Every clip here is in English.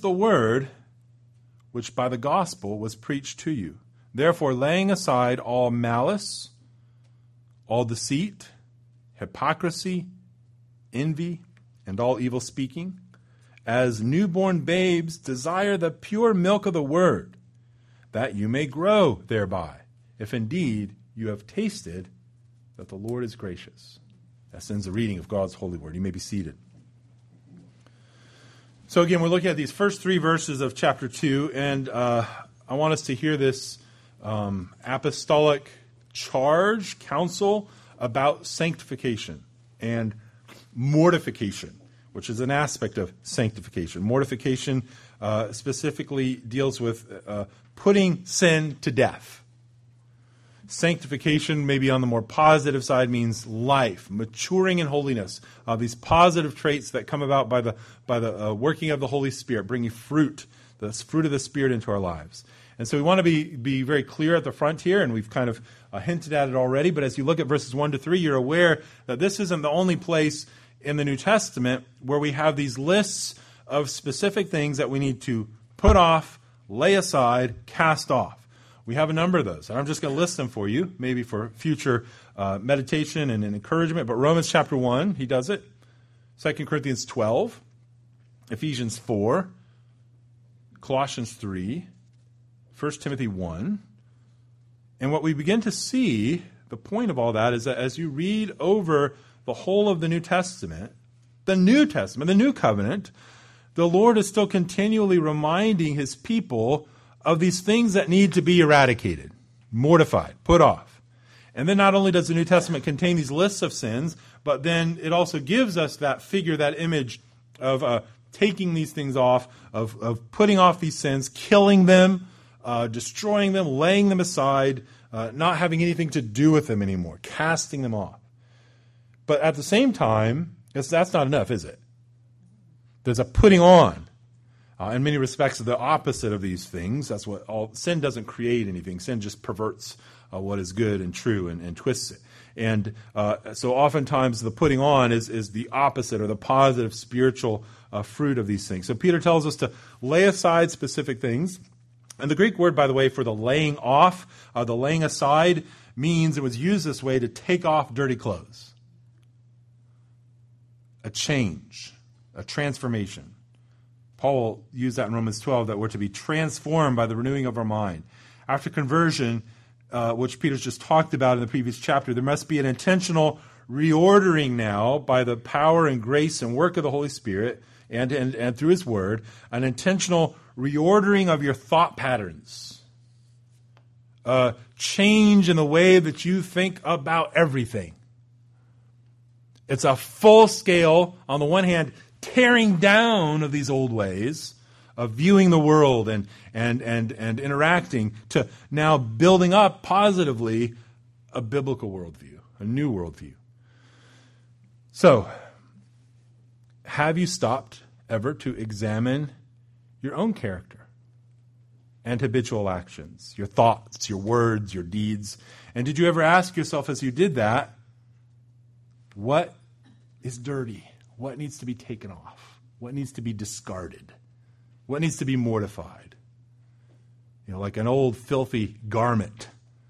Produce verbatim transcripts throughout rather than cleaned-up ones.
the word which by the gospel was preached to you. Therefore, laying aside all malice, all deceit, hypocrisy, envy, and all evil speaking, as newborn babes desire the pure milk of the word, that you may grow thereby, if indeed you have tasted that the Lord is gracious. That ends the reading of God's holy word. You may be seated. So again, we're looking at these first three verses of chapter two, and uh, I want us to hear this um, apostolic charge, counsel about sanctification and mortification, which is an aspect of sanctification. Mortification uh, specifically deals with uh, putting sin to death. Sanctification, maybe on the more positive side, means life, maturing in holiness. Uh, these positive traits that come about by the by the uh, working of the Holy Spirit, bringing fruit, the fruit of the Spirit into our lives. And so we want to be be very clear at the front here, and we've kind of uh, hinted at it already. But as you look at verses one to three, you're aware that this isn't the only place in the New Testament where we have these lists of specific things that we need to put off, lay aside, cast off. We have a number of those, and I'm just going to list them for you, maybe for future uh, meditation and, and encouragement. But Romans chapter one, he does it. Second Corinthians twelve, Ephesians four, Colossians three, First Timothy one. And what we begin to see, the point of all that, is that as you read over the whole of the New Testament, the New Testament, the New Covenant, the Lord is still continually reminding his people of these things that need to be eradicated, mortified, put off. And then not only does the New Testament contain these lists of sins, but then it also gives us that figure, that image of uh, taking these things off, of, of putting off these sins, killing them, uh, destroying them, laying them aside, uh, not having anything to do with them anymore, casting them off. But at the same time, that's, that's not enough, is it? There's a putting on. Uh, in many respects, the opposite of these things. That's what all sin doesn't create anything. Sin just perverts uh, what is good and true and, and twists it. And uh, so oftentimes the putting on is, is the opposite or the positive spiritual uh, fruit of these things. So Peter tells us to lay aside specific things. And the Greek word, by the way, for the laying off, uh, the laying aside, means it was used this way to take off dirty clothes. A change, a transformation. Paul used that in Romans twelve, that we're to be transformed by the renewing of our mind. After conversion, uh, which Peter's just talked about in the previous chapter, there must be an intentional reordering now by the power and grace and work of the Holy Spirit and, and, and through his word, an intentional reordering of your thought patterns. A change in the way that you think about everything. It's a full scale, on the one hand, tearing down of these old ways of viewing the world and, and, and, and interacting, to now building up positively a biblical worldview, a new worldview. So, have you stopped ever to examine your own character and habitual actions, your thoughts, your words, your deeds? And did you ever ask yourself as you did that, what is dirty? What needs to be taken off? What needs to be discarded? What needs to be mortified? You know, like an old filthy garment.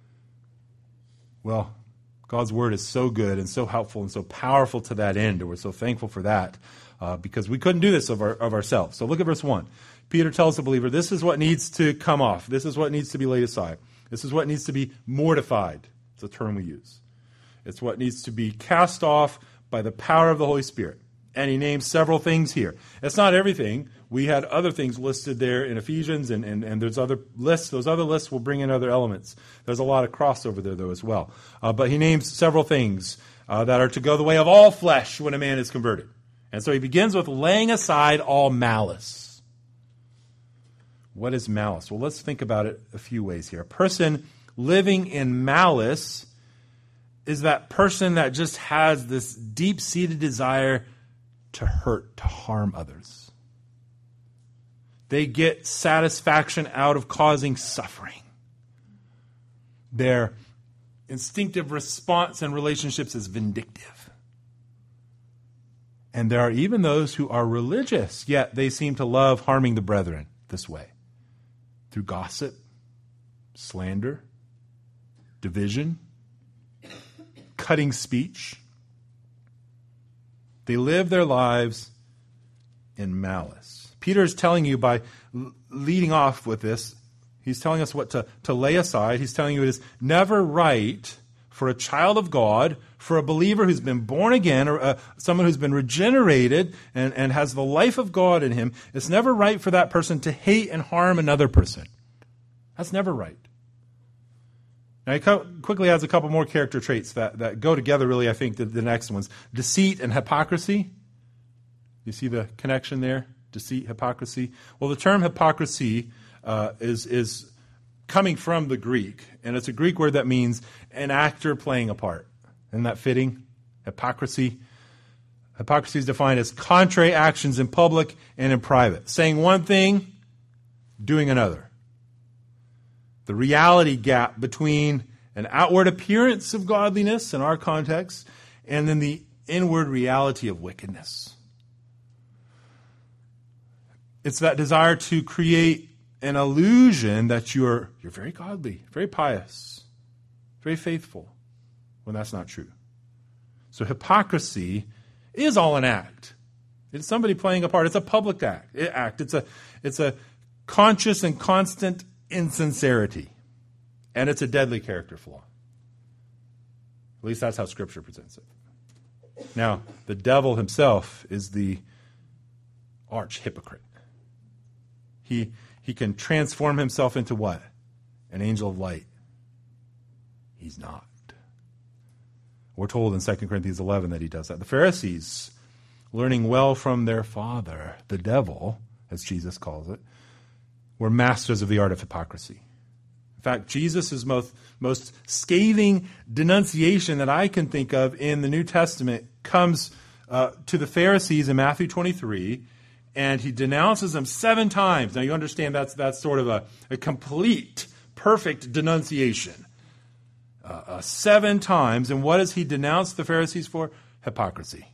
Well, God's word is so good and so helpful and so powerful to that end, and we're so thankful for that uh, because we couldn't do this of, our, of ourselves. So look at verse one. Peter tells the believer, this is what needs to come off. This is what needs to be laid aside. This is what needs to be mortified. It's a term we use. It's what needs to be cast off by the power of the Holy Spirit. And he names several things here. It's not everything. We had other things listed there in Ephesians, and, and, and there's other lists. Those other lists will bring in other elements. There's a lot of crossover there, though, as well. Uh, but he names several things uh, that are to go the way of all flesh when a man is converted. And so he begins with laying aside all malice. What is malice? Well, let's think about it a few ways here. A person living in malice is that person that just has this deep-seated desire to hurt, to harm others. They get satisfaction out of causing suffering. Their instinctive response in relationships is vindictive. And there are even those who are religious, yet they seem to love harming the brethren this way. Through gossip, slander, division, cutting speech. They live their lives in malice. Peter is telling you by leading off with this, he's telling us what to, to lay aside. He's telling you it is never right for a child of God, for a believer who's been born again, or uh, someone who's been regenerated and, and has the life of God in him, it's never right for that person to hate and harm another person. That's never right. Now, he co- quickly adds a couple more character traits that, that go together, really, I think, the, the next ones. Deceit and hypocrisy. You see the connection there? Deceit, hypocrisy. Well, the term hypocrisy uh, is is coming from the Greek, and it's a Greek word that means an actor playing a part. Isn't that fitting? Hypocrisy. Hypocrisy is defined as contrary actions in public and in private. Saying one thing, doing another. The reality gap between an outward appearance of godliness in our context and then the inward reality of wickedness. It's that desire to create an illusion that you're you're very godly, very pious, very faithful, when that's not true. So hypocrisy is all an act. It's somebody playing a part. It's a public act. act. It's a it's a conscious and constant insincerity. And it's a deadly character flaw. At least that's how Scripture presents it. Now, the devil himself is the arch hypocrite. He he can transform himself into what? An angel of light. He's not. We're told in Second Corinthians eleven that he does that. The Pharisees, learning well from their father, the devil, as Jesus calls it, were masters of the art of hypocrisy. In fact, Jesus' most, most scathing denunciation that I can think of in the New Testament comes uh, to the Pharisees in Matthew twenty-three, and he denounces them seven times. Now, you understand that's that's sort of a, a complete, perfect denunciation. Uh, uh, seven times. And what does he denounce the Pharisees for? Hypocrisy.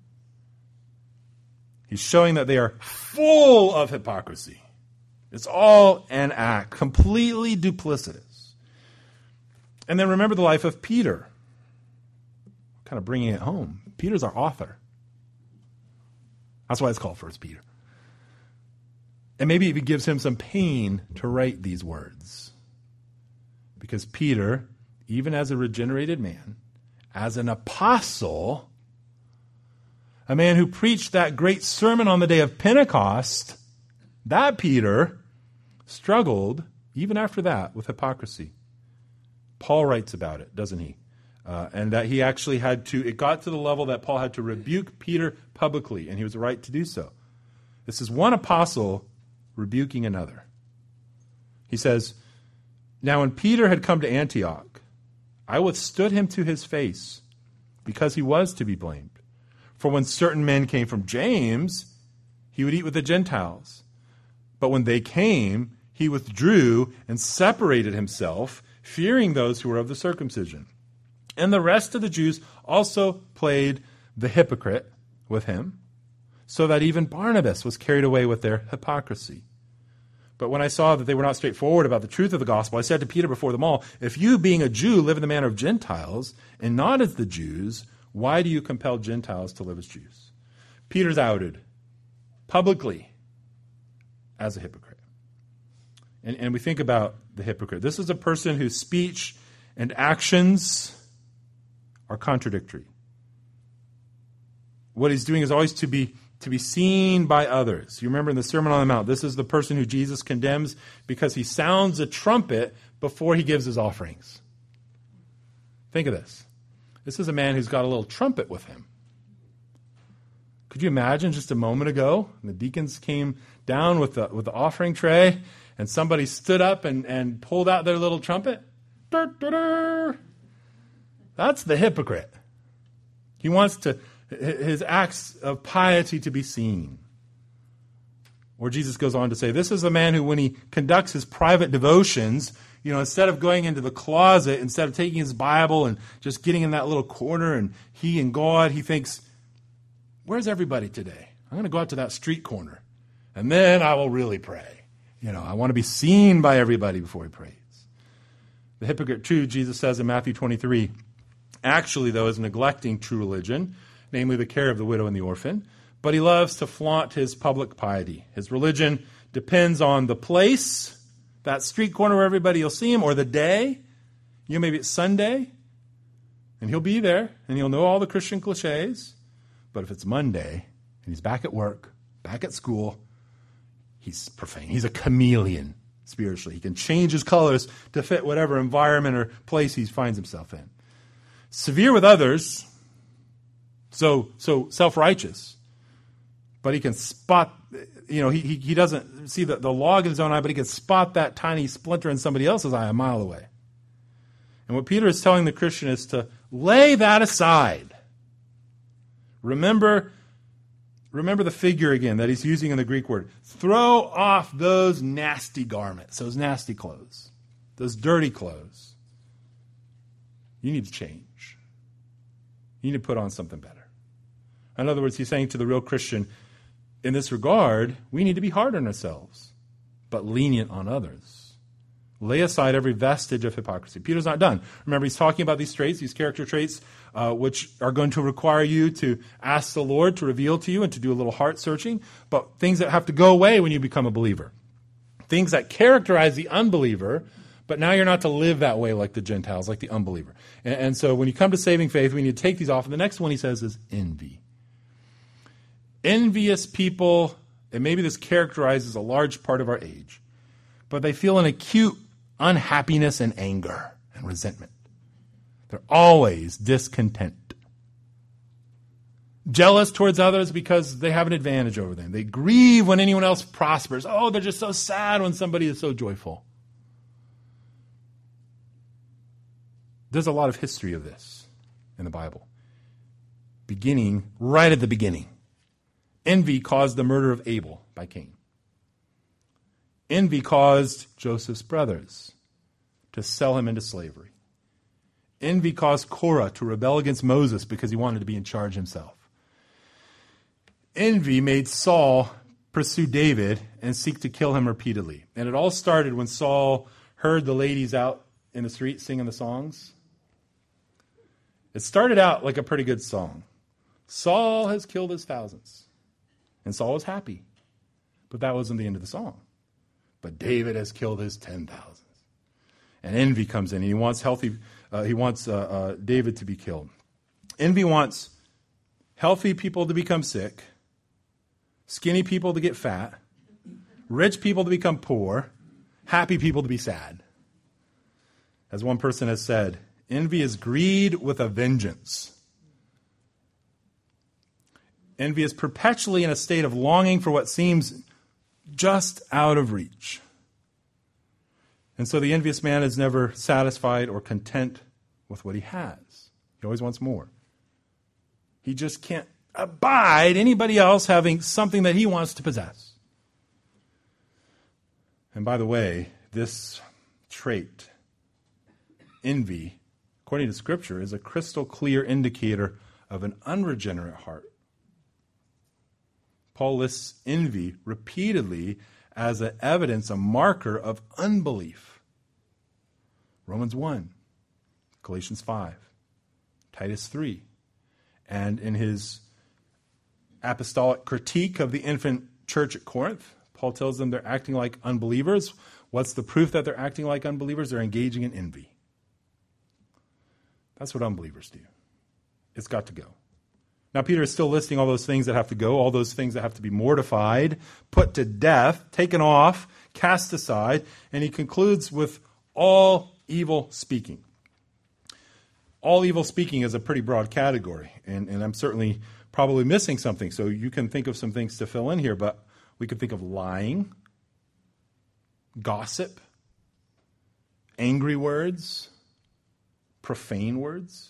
He's showing that they are full of hypocrisy. It's all an act, completely duplicitous. And then remember the life of Peter. Kind of bringing it home. Peter's our author. That's why it's called First Peter. And maybe it gives him some pain to write these words. Because Peter, even as a regenerated man, as an apostle, a man who preached that great sermon on the day of Pentecost, that Peter struggled, even after that, with hypocrisy. Paul writes about it, doesn't he? Uh, and that he actually had to, it got to the level that Paul had to rebuke Peter publicly, and he was right to do so. This is one apostle rebuking another. He says, "Now when Peter had come to Antioch, I withstood him to his face, because he was to be blamed. For when certain men came from James, he would eat with the Gentiles. But when they came, he withdrew and separated himself, fearing those who were of the circumcision. And the rest of the Jews also played the hypocrite with him, so that even Barnabas was carried away with their hypocrisy. But when I saw that they were not straightforward about the truth of the gospel, I said to Peter before them all, if you, being a Jew, live in the manner of Gentiles, and not as the Jews, why do you compel Gentiles to live as Jews?" Peter's outed publicly as a hypocrite. And, and we think about the hypocrite. This is a person whose speech and actions are contradictory. What he's doing is always to be to be seen by others. You remember in the Sermon on the Mount, this is the person who Jesus condemns because he sounds a trumpet before he gives his offerings. Think of this. This is a man who's got a little trumpet with him. Could you imagine just a moment ago, the deacons came down with the, with the offering tray, and somebody stood up and, and pulled out their little trumpet? Dur, dur, dur. That's the hypocrite. He wants to his acts of piety to be seen. Or Jesus goes on to say, this is a man who, when he conducts his private devotions, you know, instead of going into the closet, instead of taking his Bible and just getting in that little corner and he and God, he thinks, Where's everybody today? I'm going to go out to that street corner, and then I will really pray. You know, I want to be seen by everybody before he prays. The hypocrite, too, Jesus says in Matthew twenty-three, actually, though, is neglecting true religion, namely the care of the widow and the orphan, but he loves to flaunt his public piety. His religion depends on the place, that street corner where everybody will see him, or the day. You know, maybe it's Sunday, and he'll be there, and he'll know all the Christian cliches. But if it's Monday, and he's back at work, back at school, he's profane. He's a chameleon spiritually. He can change his colors to fit whatever environment or place he finds himself in. Severe with others, so so self-righteous, but he can spot, you know, he he, he doesn't see the, the log in his own eye, but he can spot that tiny splinter in somebody else's eye a mile away. And what Peter is telling the Christian is to lay that aside. Remember, remember the figure again that he's using in the Greek word. Throw off those nasty garments, those nasty clothes, those dirty clothes. You need to change. You need to put on something better. In other words, he's saying to the real Christian, in this regard, we need to be hard on ourselves, but lenient on others. Lay aside every vestige of hypocrisy. Peter's not done. Remember, he's talking about these traits, these character traits, uh, which are going to require you to ask the Lord to reveal to you and to do a little heart searching, but things that have to go away when you become a believer. Things that characterize the unbeliever, but now you're not to live that way like the Gentiles, like the unbeliever. And, and so when you come to saving faith, we need to take these off. And the next one he says is envy. Envious people, and maybe this characterizes a large part of our age, but they feel an acute unhappiness and anger and resentment. They're always discontent. Jealous towards others because they have an advantage over them. They grieve when anyone else prospers. Oh, they're just so sad when somebody is so joyful. There's a lot of history of this in the Bible. Beginning right at the beginning. Envy caused the murder of Abel by Cain. Envy caused Joseph's brothers to sell him into slavery. Envy caused Korah to rebel against Moses because he wanted to be in charge himself. Envy made Saul pursue David and seek to kill him repeatedly. And it all started when Saul heard the ladies out in the street singing the songs. It started out like a pretty good song. Saul has killed his thousands. And Saul was happy. But that wasn't the end of the song. But David has killed his ten thousands. And envy comes in. And he wants healthy. Uh, he wants uh, uh, David to be killed. Envy wants healthy people to become sick, skinny people to get fat, rich people to become poor, happy people to be sad. As one person has said, envy is greed with a vengeance. Envy is perpetually in a state of longing for what seems just out of reach. And so the envious man is never satisfied or content with what he has. He always wants more. He just can't abide anybody else having something that he wants to possess. And by the way, this trait, envy, according to Scripture, is a crystal clear indicator of an unregenerate heart. Paul lists envy repeatedly as an evidence, a marker of unbelief. Romans one, Galatians five, Titus three, and in his apostolic critique of the infant church at Corinth, Paul tells them they're acting like unbelievers. What's the proof that they're acting like unbelievers? They're engaging in envy. That's what unbelievers do. It's got to go. Now, Peter is still listing all those things that have to go, all those things that have to be mortified, put to death, taken off, cast aside, and he concludes with all evil speaking. All evil speaking is a pretty broad category, and, and I'm certainly probably missing something, so you can think of some things to fill in here, but we could think of lying, gossip, angry words, profane words.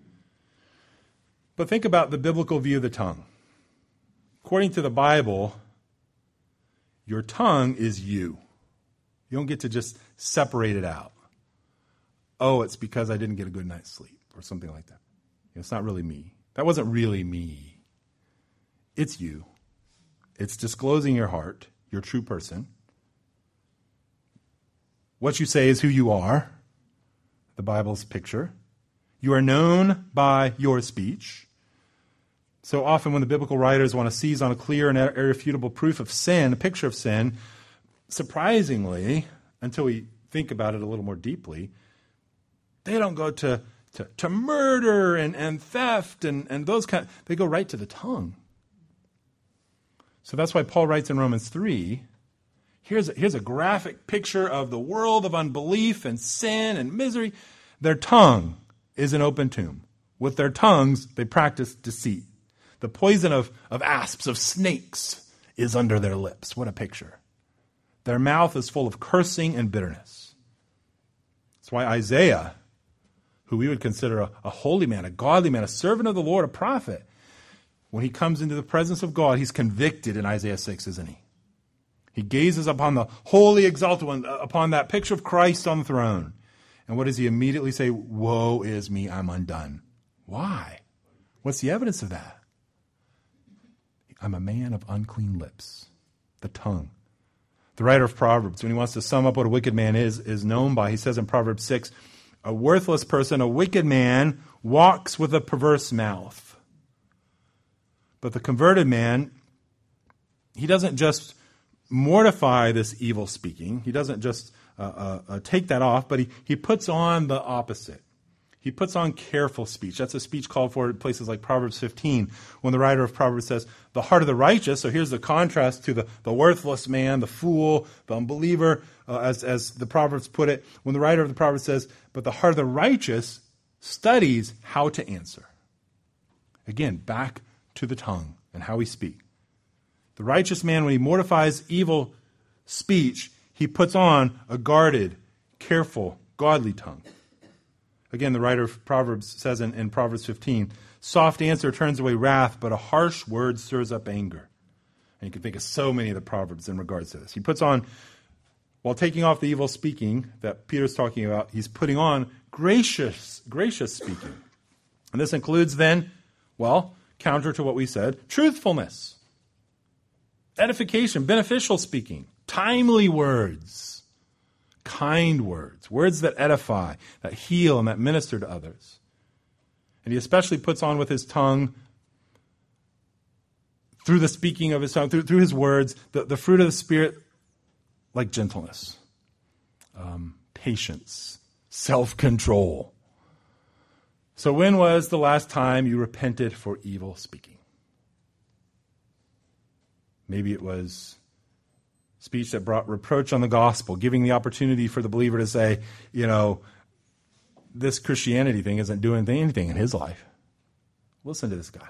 But think about the biblical view of the tongue. According to the Bible, your tongue is you. You don't get to just separate it out. Oh, it's because I didn't get a good night's sleep or something like that. It's not really me. That wasn't really me. It's you. It's disclosing your heart, your true person. What you say is who you are, the Bible's picture. You are known by your speech. So often when the biblical writers want to seize on a clear and irrefutable proof of sin, a picture of sin, surprisingly, until we think about it a little more deeply, they don't go to, to, to murder and, and theft and, and those kind. They go right to the tongue. So that's why Paul writes in Romans three, here's a, here's a graphic picture of the world of unbelief and sin and misery. Their tongue is an open tomb. With their tongues, they practice deceit. The poison of, of asps, of snakes, is under their lips. What a picture. Their mouth is full of cursing and bitterness. That's why Isaiah, who we would consider a, a holy man, a godly man, a servant of the Lord, a prophet, when he comes into the presence of God, he's convicted in Isaiah six, isn't he? He gazes upon the holy, exalted one, upon that picture of Christ on the throne. And what does he immediately say? Woe is me, I'm undone. Why? What's the evidence of that? I'm a man of unclean lips, the tongue. The writer of Proverbs, when he wants to sum up what a wicked man is, is known by, he says in Proverbs six, a worthless person, a wicked man, walks with a perverse mouth. But the converted man, he doesn't just mortify this evil speaking. He doesn't just uh, uh, uh, take that off, but he, he puts on the opposite. He puts on careful speech. That's a speech called for in places like Proverbs fifteen, when the writer of Proverbs says, the heart of the righteous, so here's the contrast to the, the worthless man, the fool, the unbeliever, uh, as, as the Proverbs put it, when the writer of the Proverbs says, but the heart of the righteous studies how to answer. Again, back to the tongue and how we speak. The righteous man, when he mortifies evil speech, he puts on a guarded, careful, godly tongue. Again, the writer of Proverbs says in, in Proverbs fifteen, soft answer turns away wrath, but a harsh word stirs up anger. And you can think of so many of the Proverbs in regards to this. He puts on, while taking off the evil speaking that Peter's talking about, he's putting on gracious, gracious speaking. And this includes then, well, counter to what we said, truthfulness, edification, beneficial speaking, timely words, kind words, words that edify, that heal, and that minister to others. And he especially puts on with his tongue, through the speaking of his tongue, through, through his words, the, the fruit of the Spirit, like gentleness, um, patience, self-control. So when was the last time you repented for evil speaking? Maybe it was speech that brought reproach on the gospel, giving the opportunity for the believer to say, you know, this Christianity thing isn't doing anything in his life. Listen to this guy.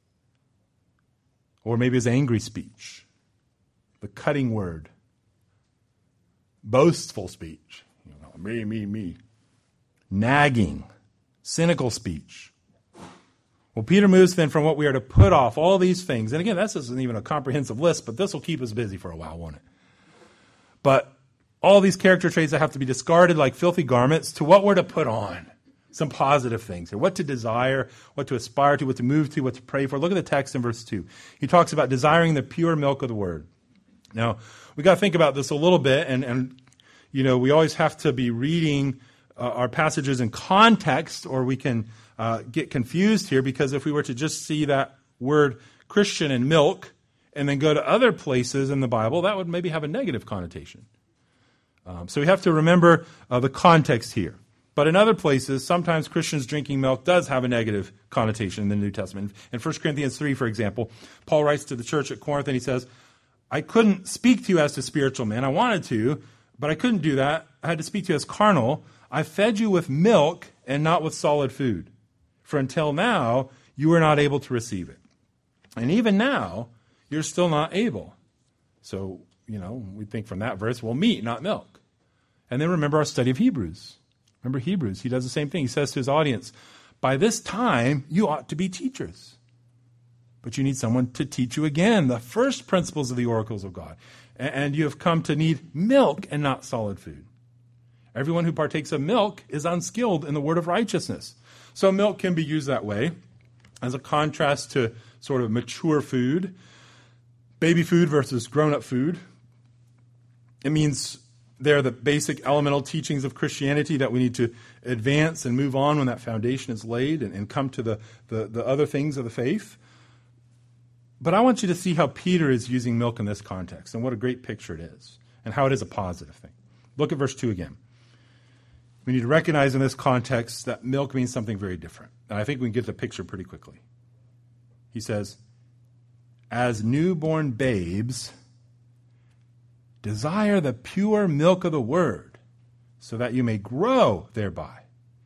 Or maybe his angry speech, the cutting word, boastful speech, you know, me, me, me, nagging, cynical speech. Well, Peter moves then from what we are to put off, all these things. And again, this isn't even a comprehensive list, but this will keep us busy for a while, won't it? But all these character traits that have to be discarded like filthy garments to what we're to put on. Some positive things here. What to desire, what to aspire to, what to move to, what to pray for. Look at the text in verse two. He talks about desiring the pure milk of the word. Now, we got to think about this a little bit, and, and you know, we always have to be reading uh, our passages in context, or we can uh, get confused here, because if we were to just see that word Christian and milk, and then go to other places in the Bible, that would maybe have a negative connotation. Um, so we have to remember uh, the context here. But in other places, sometimes Christians drinking milk does have a negative connotation in the New Testament. In First Corinthians three, for example, Paul writes to the church at Corinth, and he says, I couldn't speak to you as to spiritual men. I wanted to, but I couldn't do that. I had to speak to you as carnal. I fed you with milk and not with solid food. For until now, you were not able to receive it. And even now, you're still not able. So, you know, we think from that verse, well, meat, not milk. And then remember our study of Hebrews. Remember Hebrews, he does the same thing. He says to his audience, by this time, you ought to be teachers. But you need someone to teach you again the first principles of the oracles of God. And you have come to need milk and not solid food. Everyone who partakes of milk is unskilled in the word of righteousness. So milk can be used that way as a contrast to sort of mature food, baby food versus grown-up food. It means they're the basic elemental teachings of Christianity that we need to advance and move on when that foundation is laid and, and come to the, the, the other things of the faith. But I want you to see how Peter is using milk in this context and what a great picture it is and how it is a positive thing. Look at verse two again. We need to recognize in this context that milk means something very different. And I think we can get the picture pretty quickly. He says, as newborn babes, desire the pure milk of the word, so that you may grow thereby.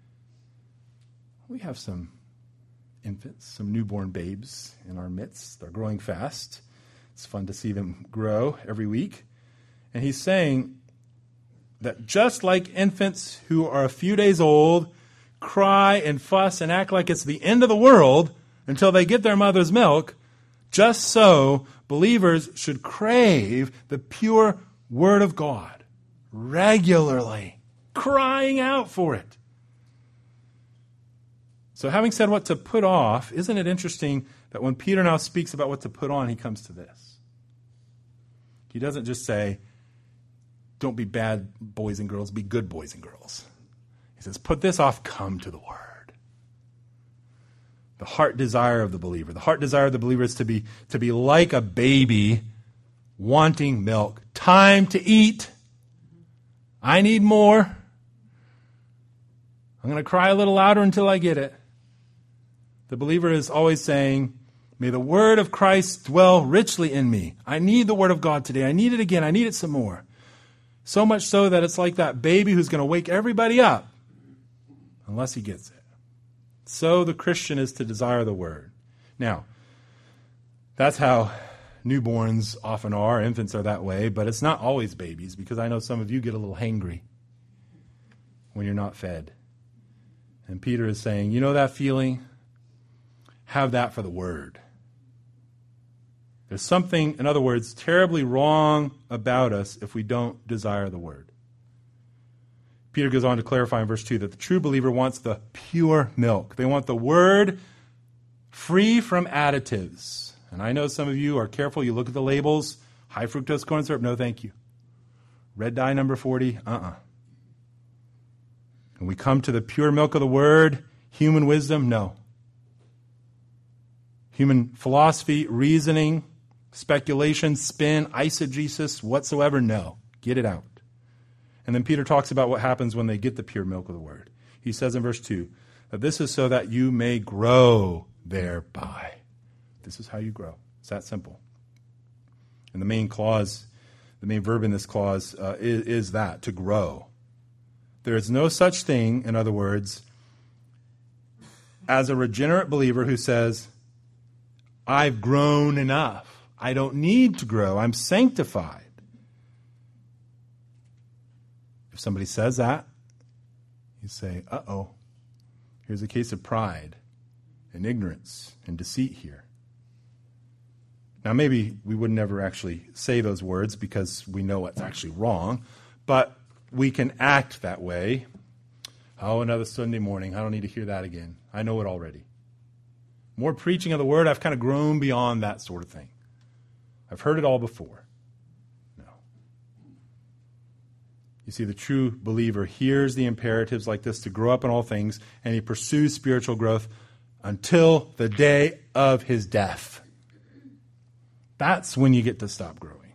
We have some infants, some newborn babes in our midst. They're growing fast. It's fun to see them grow every week. And he's saying that just like infants who are a few days old cry and fuss and act like it's the end of the world until they get their mother's milk, just so believers should crave the pure Word of God regularly, crying out for it. So having said what to put off, isn't it interesting that when Peter now speaks about what to put on, he comes to this? He doesn't just say, don't be bad boys and girls, be good boys and girls. He says, put this off, come to the Word. The heart desire of the believer. The heart desire of the believer is to be, to be like a baby wanting milk. Time to eat. I need more. I'm going to cry a little louder until I get it. The believer is always saying, may the word of Christ dwell richly in me. I need the word of God today. I need it again. I need it some more. So much so that it's like that baby who's going to wake everybody up unless he gets it. So the Christian is to desire the word. Now, that's how newborns often are. Infants are that way, but it's not always babies, because I know some of you get a little hangry when you're not fed. And Peter is saying, you know that feeling? Have that for the word. There's something, in other words, terribly wrong about us if we don't desire the word. Peter goes on to clarify in verse two that the true believer wants the pure milk. They want the word free from additives. And I know some of you are careful. You look at the labels. High fructose corn syrup, no thank you. Red dye number forty, uh-uh. And we come to the pure milk of the word, human wisdom, no. Human philosophy, reasoning, speculation, spin, eisegesis, whatsoever, no. Get it out. And then Peter talks about what happens when they get the pure milk of the word. He says in verse two, that this is so that you may grow thereby. This is how you grow. It's that simple. And the main clause, the main verb in this clause uh, is, is that, to grow. There is no such thing, in other words, as a regenerate believer who says, I've grown enough. I don't need to grow. I'm sanctified. If somebody says that, you say, uh-oh, here's a case of pride and ignorance and deceit here. Now, maybe we would never actually say those words because we know what's actually wrong, but we can act that way. Oh, another Sunday morning. I don't need to hear that again. I know it already. More preaching of the word, I've kind of grown beyond that sort of thing. I've heard it all before. No. You see, the true believer hears the imperatives like this to grow up in all things, and he pursues spiritual growth until the day of his death. That's when you get to stop growing.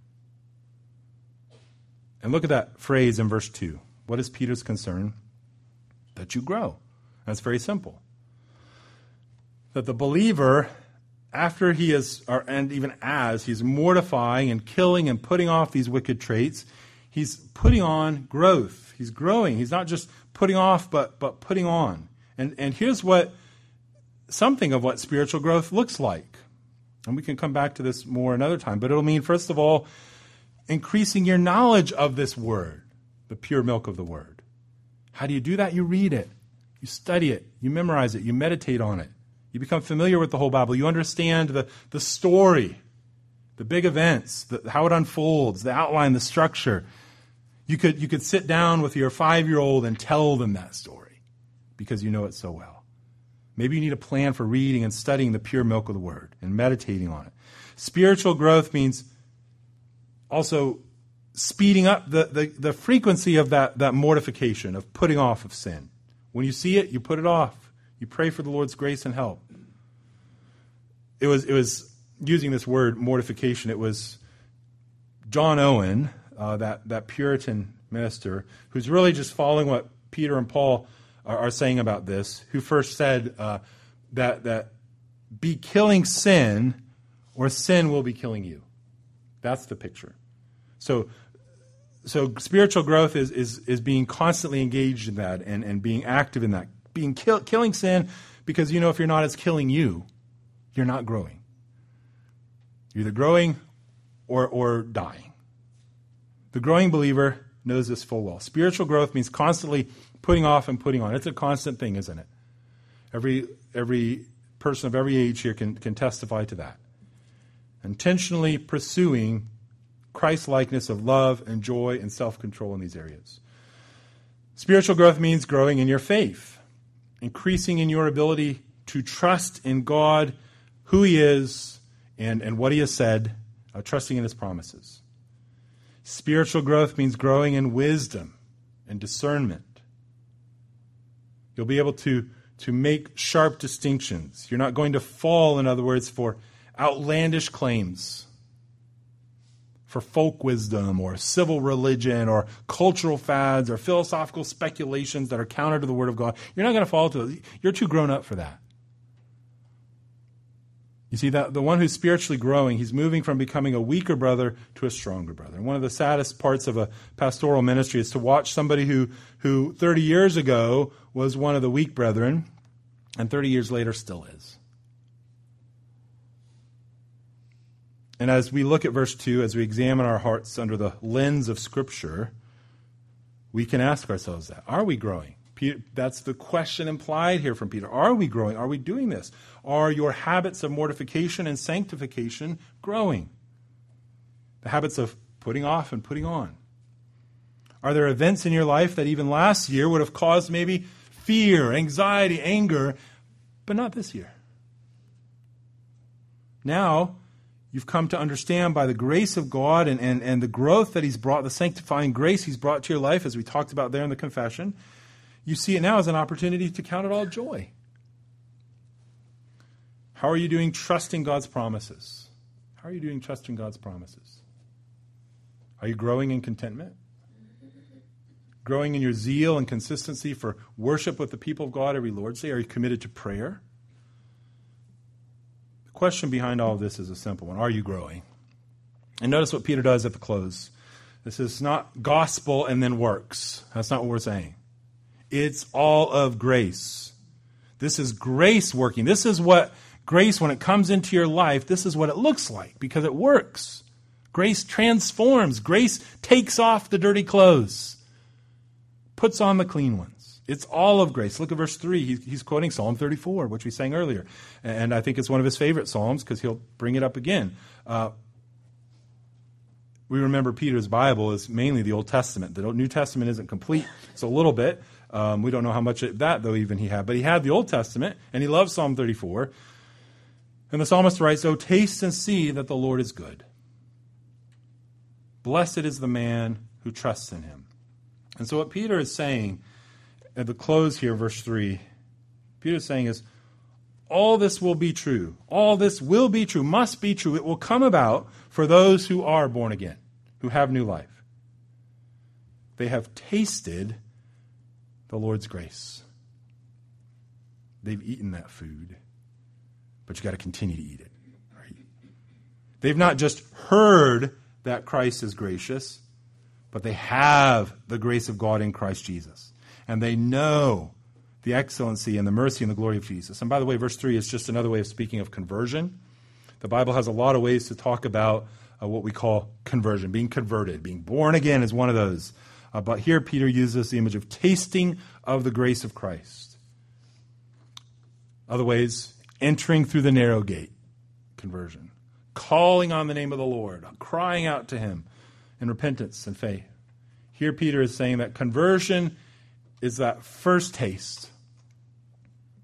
And look at that phrase in verse two. What is Peter's concern? That you grow. That's very simple. That the believer, after he is, or, and even as he's mortifying and killing and putting off these wicked traits, he's putting on growth. He's growing. He's not just putting off, but but putting on. And and here's what something of what spiritual growth looks like. And we can come back to this more another time. But it'll mean, first of all, increasing your knowledge of this word, the pure milk of the word. How do you do that? You read it. You study it. You memorize it. You meditate on it. You become familiar with the whole Bible. You understand the, the story, the big events, the, how it unfolds, the outline, the structure. You could, you could sit down with your five-year-old and tell them that story because you know it so well. Maybe you need a plan for reading and studying the pure milk of the Word and meditating on it. Spiritual growth means also speeding up the, the, the frequency of that, that mortification, of putting off of sin. When you see it, you put it off. You pray for the Lord's grace and help. It was, it was using this word, mortification, it was John Owen, uh, that, that Puritan minister, who's really just following what Peter and Paul are, are saying about this, who first said uh, that, that be killing sin, or sin will be killing you. That's the picture. So, so spiritual growth is, is, is being constantly engaged in that and, and being active in that. Being kill, killing sin, because you know if you're not, it's killing you. You're not growing. You're either growing or, or dying. The growing believer knows this full well. Spiritual growth means constantly putting off and putting on. It's a constant thing, isn't it? Every every person of every age here can, can testify to that. Intentionally pursuing Christ-likeness of love and joy and self-control in these areas. Spiritual growth means growing in your faith, increasing in your ability to trust in God, who He is, and, and what He has said, uh, trusting in His promises. Spiritual growth means growing in wisdom and discernment. You'll be able to, to make sharp distinctions. You're not going to fall, in other words, for outlandish claims, for folk wisdom or civil religion or cultural fads or philosophical speculations that are counter to the Word of God. You're not going to fall to it. You're too grown up for that. You see, that the one who's spiritually growing, he's moving from becoming a weaker brother to a stronger brother. And one of the saddest parts of a pastoral ministry is to watch somebody who, who thirty years ago was one of the weak brethren, and thirty years later still is. And as we look at verse two, as we examine our hearts under the lens of Scripture, we can ask ourselves that. Are we growing? Peter, that's the question implied here from Peter. Are we growing? Are we doing this? Are your habits of mortification and sanctification growing? The habits of putting off and putting on. Are there events in your life that even last year would have caused maybe fear, anxiety, anger, but not this year? Now, you've come to understand by the grace of God and, and, and the growth that He's brought, the sanctifying grace He's brought to your life, as we talked about there in the confession, you see it now as an opportunity to count it all joy. How are you doing trusting God's promises? How are you doing trusting God's promises? Are you growing in contentment? Growing in your zeal and consistency for worship with the people of God every Lord's Day? Are you committed to prayer? The question behind all of this is a simple one. Are you growing? And notice what Peter does at the close. This is not gospel and then works. That's not what we're saying. It's all of grace. This is grace working. This is what grace, when it comes into your life, this is what it looks like because it works. Grace transforms. Grace takes off the dirty clothes, puts on the clean ones. It's all of grace. Look at verse three. He's, he's quoting Psalm thirty-four, which we sang earlier. And I think it's one of his favorite Psalms because he'll bring it up again. Uh, we remember Peter's Bible is mainly the Old Testament. The New Testament isn't complete. It's a little bit. Um, we don't know how much of that, though, even he had. But he had the Old Testament, and he loves Psalm thirty-four. And the psalmist writes, "Oh, taste and see that the Lord is good. Blessed is the man who trusts in Him." And so what Peter is saying at the close here, verse three, Peter is saying is, all this will be true. All this will be true, must be true. It will come about for those who are born again, who have new life. They have tasted the Lord's grace. They've eaten that food, but you got to continue to eat it. Right? They've not just heard that Christ is gracious, but they have the grace of God in Christ Jesus. And they know the excellency and the mercy and the glory of Jesus. And by the way, verse three is just another way of speaking of conversion. The Bible has a lot of ways to talk about uh, what we call conversion, being converted. Being born again is one of those. Uh, but here Peter uses the image of tasting of the grace of Christ. Other ways, entering through the narrow gate, conversion. Calling on the name of the Lord, crying out to Him in repentance and faith. Here Peter is saying that conversion is that first taste.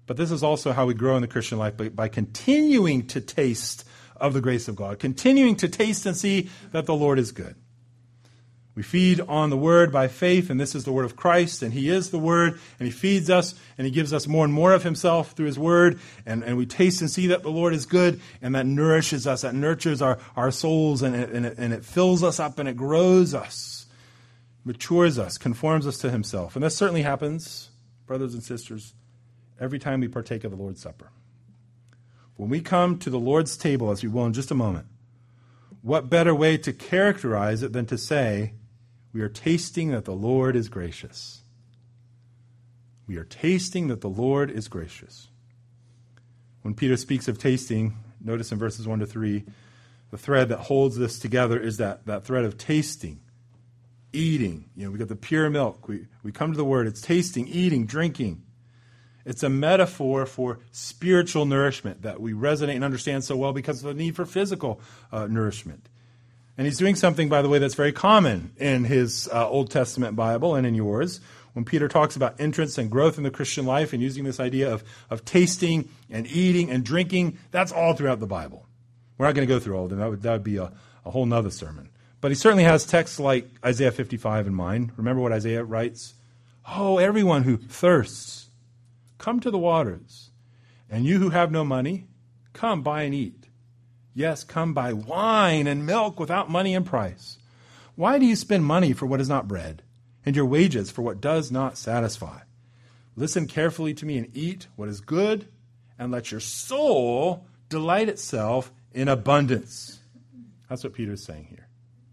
But this is also how we grow in the Christian life, by, by continuing to taste of the grace of God, continuing to taste and see that the Lord is good. We feed on the Word by faith, and this is the Word of Christ, and He is the Word, and He feeds us, and He gives us more and more of Himself through His Word, and, and we taste and see that the Lord is good, and that nourishes us, that nurtures our, our souls, and it, and, it, and it fills us up, and it grows us, matures us, conforms us to Himself. And this certainly happens, brothers and sisters, every time we partake of the Lord's Supper. When we come to the Lord's table, as we will in just a moment, what better way to characterize it than to say, we are tasting that the Lord is gracious. We are tasting that the Lord is gracious. When Peter speaks of tasting, notice in verses one to three, the thread that holds this together is that, that thread of tasting, eating. You know, we got the pure milk. We, we come to the Word. It's tasting, eating, drinking. It's a metaphor for spiritual nourishment that we resonate and understand so well because of the need for physical uh, nourishment. And he's doing something, by the way, that's very common in his uh, Old Testament Bible and in yours. When Peter talks about entrance and growth in the Christian life and using this idea of, of tasting and eating and drinking, that's all throughout the Bible. We're not going to go through all of them. That would, that would be a, a whole nother sermon. But he certainly has texts like Isaiah fifty-five in mind. Remember what Isaiah writes? Oh, everyone who thirsts, come to the waters. And you who have no money, come buy and eat. Yes, come buy wine and milk without money and price. Why do you spend money for what is not bread, and your wages for what does not satisfy? Listen carefully to me and eat what is good, and let your soul delight itself in abundance. That's what Peter is saying here.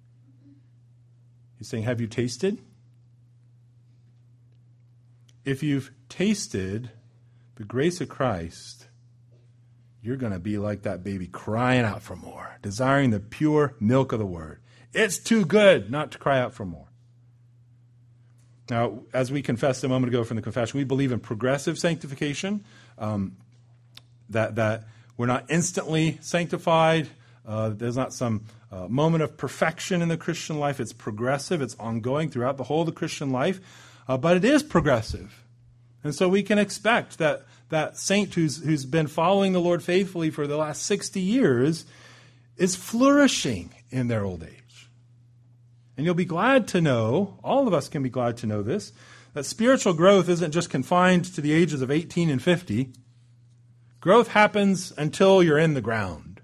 He's saying, have you tasted? If you've tasted the grace of Christ, you're going to be like that baby crying out for more, desiring the pure milk of the Word. It's too good not to cry out for more. Now, as we confessed a moment ago from the confession, we believe in progressive sanctification, um, that, that we're not instantly sanctified. Uh, there's not some uh, moment of perfection in the Christian life. It's progressive. It's ongoing throughout the whole of the Christian life. Uh, but it is progressive. And so we can expect that that saint who's who's been following the Lord faithfully for the last sixty years is flourishing in their old age. And you'll be glad to know, all of us can be glad to know this, that spiritual growth isn't just confined to the ages of eighteen and fifty. Growth happens until you're in the ground.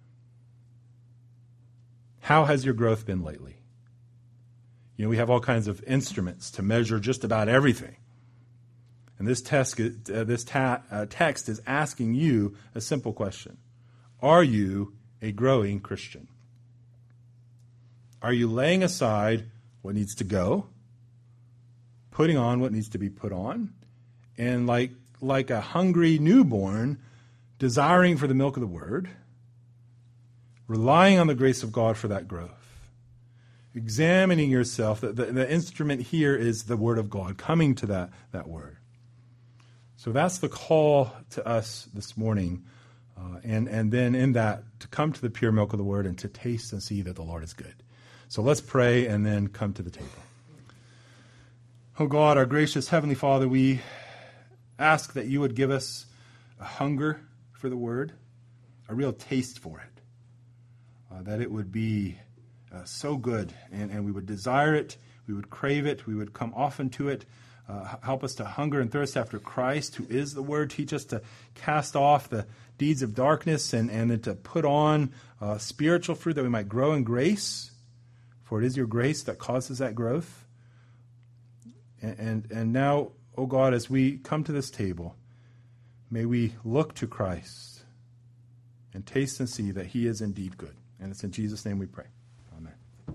How has your growth been lately? You know, we have all kinds of instruments to measure just about everything. And this, test, uh, this ta- uh, text is asking you a simple question. Are you a growing Christian? Are you laying aside what needs to go, putting on what needs to be put on, and like, like a hungry newborn, desiring for the milk of the Word, relying on the grace of God for that growth, examining yourself? The, the, the instrument here is the Word of God, coming to that, that Word. So that's the call to us this morning, uh, and, and then in that, to come to the pure milk of the Word and to taste and see that the Lord is good. So let's pray and then come to the table. Oh God, our gracious Heavenly Father, we ask that you would give us a hunger for the Word, a real taste for it, uh, that it would be uh, so good, and, and we would desire it, we would crave it, we would come often to it. Uh, help us to hunger and thirst after Christ, who is the Word. Teach us to cast off the deeds of darkness and, and then to put on uh, spiritual fruit that we might grow in grace, for it is your grace that causes that growth. And, and, and now, oh God, as we come to this table, may we look to Christ and taste and see that he is indeed good. And it's in Jesus' name we pray.